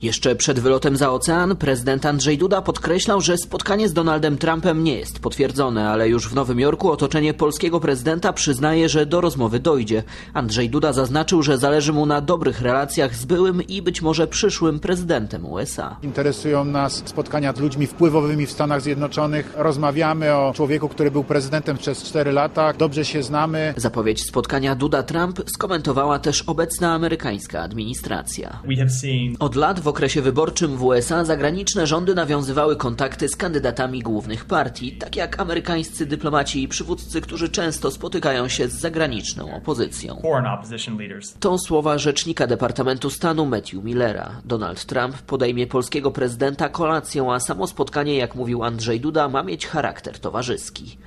Jeszcze przed wylotem za ocean prezydent Andrzej Duda podkreślał, że spotkanie z Donaldem Trumpem nie jest potwierdzone, ale już w Nowym Jorku otoczenie polskiego prezydenta przyznaje, że do rozmowy dojdzie. Andrzej Duda zaznaczył, że zależy mu na dobrych relacjach z byłym i być może przyszłym prezydentem USA. Interesują nas spotkania z ludźmi wpływowymi w Stanach Zjednoczonych. Rozmawiamy o człowieku, który był prezydentem przez 4 lata. Dobrze się znamy. Zapowiedź spotkania Duda-Trump skomentowała też obecna amerykańska administracja. Od lat w okresie wyborczym w USA zagraniczne rządy nawiązywały kontakty z kandydatami głównych partii, tak jak amerykańscy dyplomaci i przywódcy, którzy często spotykają się z zagraniczną opozycją. To słowa rzecznika Departamentu Stanu Matthew Millera. Donald Trump podejmie polskiego prezydenta kolacją, a samo spotkanie, jak mówił Andrzej Duda, ma mieć charakter towarzyski.